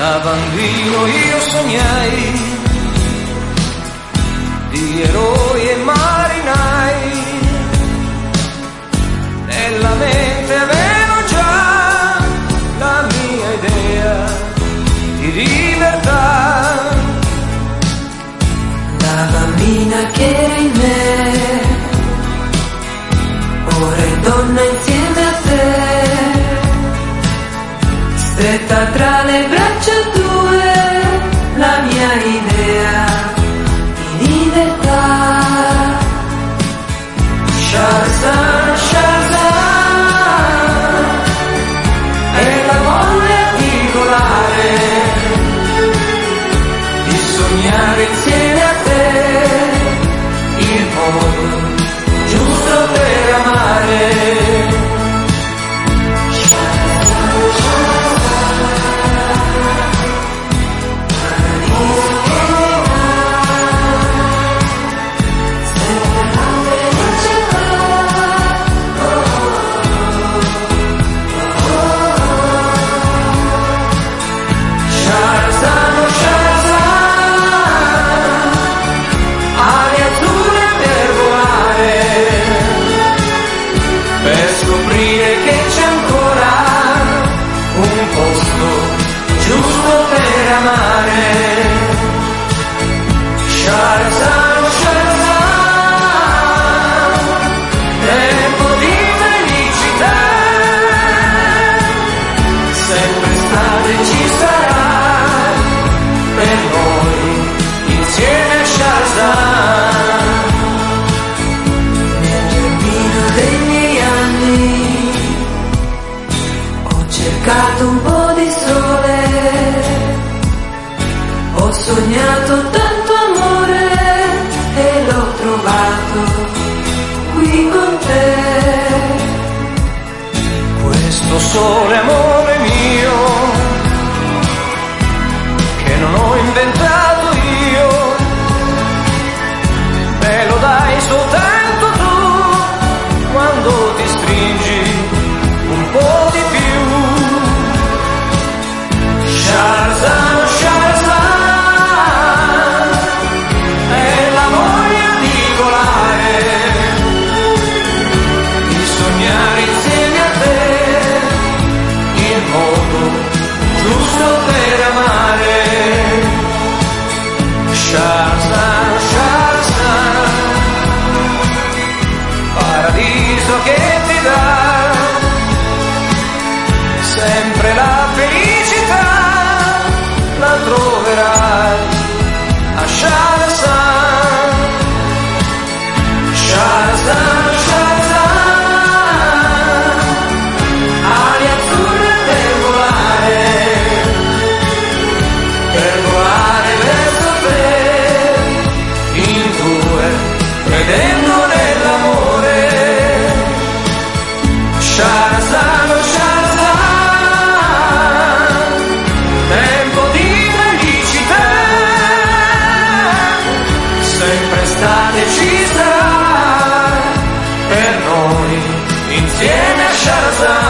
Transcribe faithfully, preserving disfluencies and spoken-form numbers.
Da bambino io sognai di eroi e marinai, nella mente avevo già la mia idea di libertà. La bambina che era in me, ora è donna insieme a te, stretta tra le braccia tue, la mia idea di libertà. Shahrazad, Shahrazad, è la voglia di volare, di sognare insieme a te, il modo giusto per amare. Un po' di sole, ho sognato tanto amore e l'ho trovato qui con te. Questo sole, amore mio, che non ho inventato io, me lo dai soltanto tu quando ti stringi un po' di più. Shahrazad, Shahrazad, è la voglia di volare, di sognare insieme a te, il modo giusto per amare. Shahrazad, Shahrazad, paradiso che ti dà sempre la felicità, la troverai a Shahrazad. Shahrazad, Shahrazad, ali azzurre per volare, per volare verso te, in due, credendo nell'amore. Shahrazad, Shahrazad, tempo di felicità, sempre estate ci sarà per noi insieme a Shahrazad.